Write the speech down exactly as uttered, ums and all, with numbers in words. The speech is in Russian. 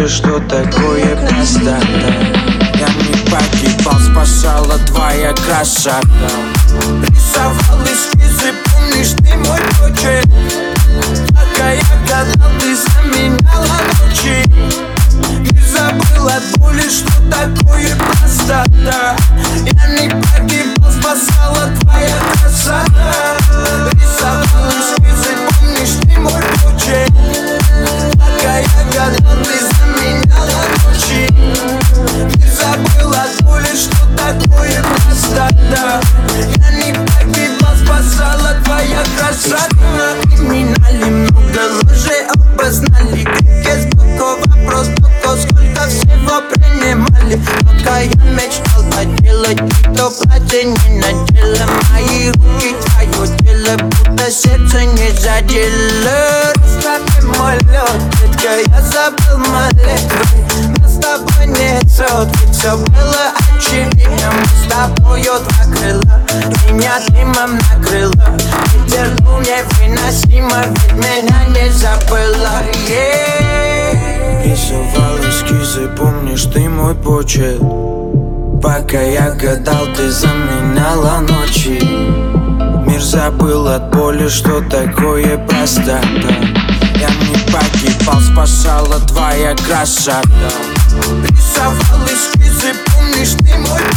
боли, что такое простота. Я не погибал, спасала твоя красота. Рисовал эскизы, помнишь ты мой почерк? Пока я гадал, ты заменяла ночи. Не забыл от боли, что такое простота. Я не погибал, спасала твоя красота. Рисовал эскизы, помнишь ты мой почерк? Пока я гадал, ты заменяла ночи. Не забыл от боли, что такое простота. Я не погибал, спасала твоя красота. На криминале много лжи опознали. Как из блока вопрос, только сколько всего принимали. Пока я мечтал поделать, никто платье не надела. Мои руки твое тело, будто сердце не задело. Расстави мой лед, детка, я забыл молитвы. Но с тобой нет сот, ведь все было очевидно. Мы с тобою два крыла, меня дымом накрыло. Ветер дул невыносимо, ведь меня не забыла. Yeah. Рисовал эскизы, помнишь ты мой почерк? Пока я гадал, ты заменяла ночи. Мир забыл от боли, что такое простота. Я не погибал, спасала твоя красота. Рисовал эскизы, помнишь ты мой